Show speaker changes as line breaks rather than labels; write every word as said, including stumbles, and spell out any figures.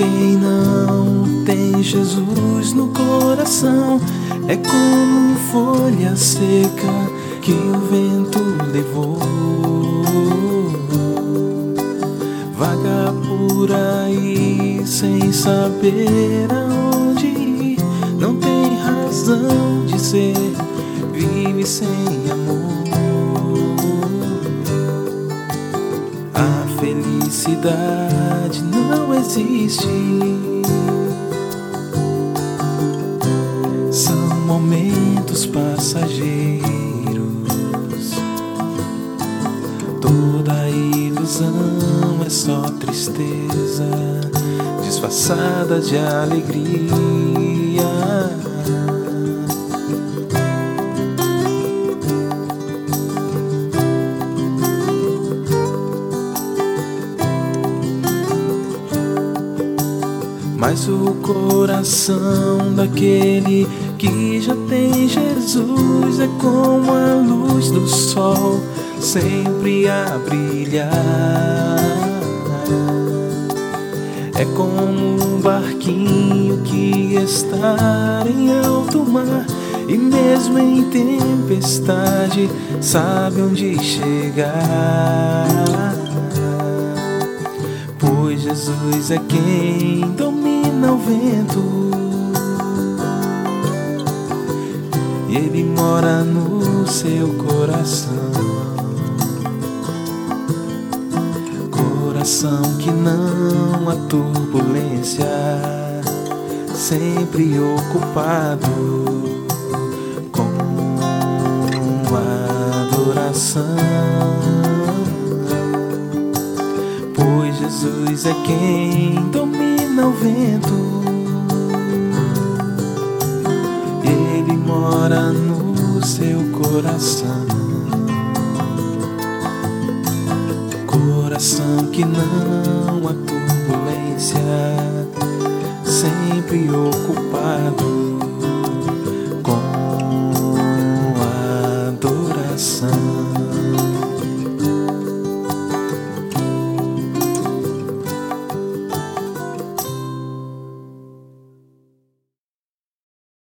Quem não tem Jesus no coração é como folha seca que o vento levou. Vaga por aí sem saber aonde ir, não tem razão de ser, vive sem amor. A felicidade não existe, são momentos passageiros. Toda ilusão é só tristeza disfarçada de alegria. Mas o coração daquele que já tem Jesus é como a luz do sol, sempre a brilhar. É como um barquinho que está em alto mar e mesmo em tempestade sabe onde chegar. Pois Jesus é quem domina o vento e Ele mora no seu coração. Coração que não há turbulência, sempre ocupado com adoração. Pois Jesus é quem domina o vento, Ele mora no seu coração. Coração que não há turbulência, sempre ocupado